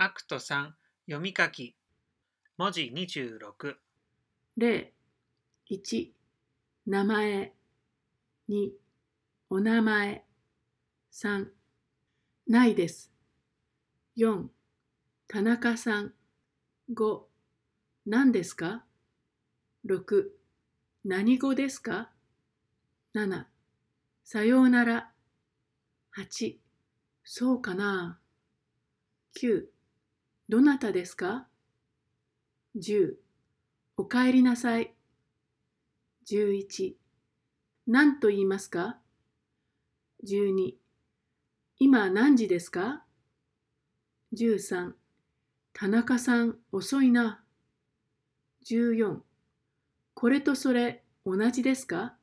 アクト3読み書き文字26 例1、名前。2、お名前。3、ないです。4、田中さん。5、何ですか。6、何語ですか。7、さようなら。8、そうかな。9、どなたですか。10、おかえりなさい。11、何と言いますか。12、今何時ですか。13、田中さん遅いな。14、これとそれ同じですか。